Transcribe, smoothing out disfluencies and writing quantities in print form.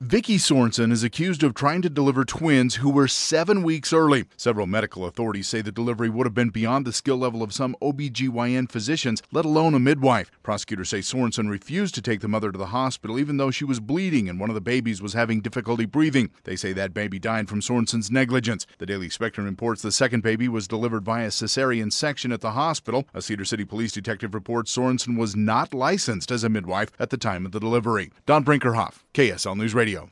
Vicky Sorensen is accused of trying to deliver twins who were 7 weeks early. Several medical authorities say the delivery would have been beyond the skill level of some OBGYN physicians, let alone a midwife. Prosecutors say Sorensen refused to take the mother to the hospital even though she was bleeding and one of the babies was having difficulty breathing. They say that baby died from Sorensen's negligence. The Daily Spectrum reports the second baby was delivered via cesarean section at the hospital. A Cedar City police detective reports Sorensen was not licensed as a midwife at the time of the delivery. Don Brinkerhoff, KSL News Radio.